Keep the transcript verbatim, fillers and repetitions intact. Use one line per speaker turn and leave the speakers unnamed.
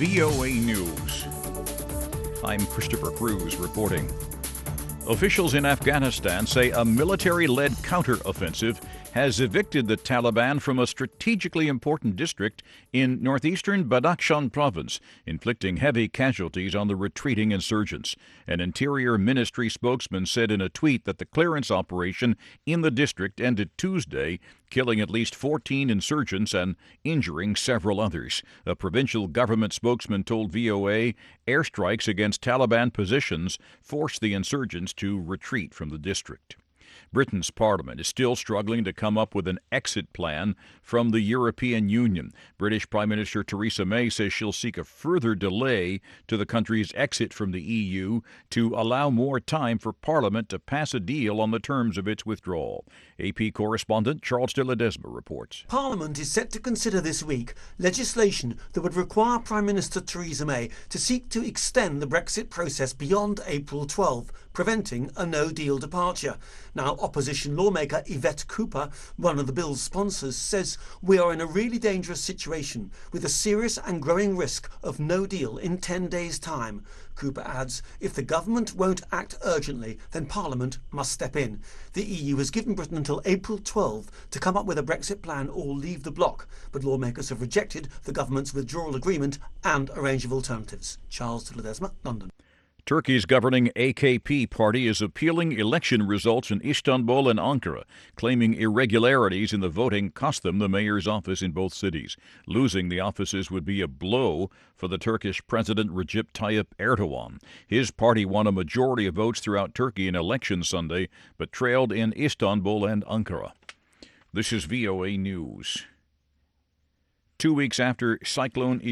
V O A News. I'm Christopher Cruz reporting. Officials in Afghanistan say a military-led counteroffensive has evicted the Taliban from a strategically important district in northeastern Badakhshan province, inflicting heavy casualties on the retreating insurgents. An Interior Ministry spokesman said in a tweet that the clearance operation in the district ended Tuesday, killing at least fourteen insurgents and injuring several others. A provincial government spokesman told V O A airstrikes against Taliban positions forced the insurgents to retreat from the district. Britain's Parliament is still struggling to come up with an exit plan from the European Union. British Prime Minister Theresa May says she'll seek a further delay to the country's exit from the E U to allow more time for Parliament to pass a deal on the terms of its withdrawal. A P correspondent Charles de Ledesma reports.
Parliament is set to consider this week legislation that would require Prime Minister Theresa May to seek to extend the Brexit process beyond April twelfth, preventing a no-deal departure. Now, opposition lawmaker Yvette Cooper, one of the bill's sponsors, says we are in a really dangerous situation with a serious and growing risk of no deal in ten days' time. Cooper adds, if the government won't act urgently, then Parliament must step in. The E U has given Britain until April twelfth to come up with a Brexit plan or leave the bloc, but lawmakers have rejected the government's withdrawal agreement and a range of alternatives. Charles de Ledesma, London.
Turkey's governing A K P party is appealing election results in Istanbul and Ankara, claiming irregularities in the voting cost them the mayor's office in both cities. Losing the offices would be a blow for the Turkish President Recep Tayyip Erdogan. His party won a majority of votes throughout Turkey in election Sunday, but trailed in Istanbul and Ankara. This is V O A News. Two weeks after Cyclone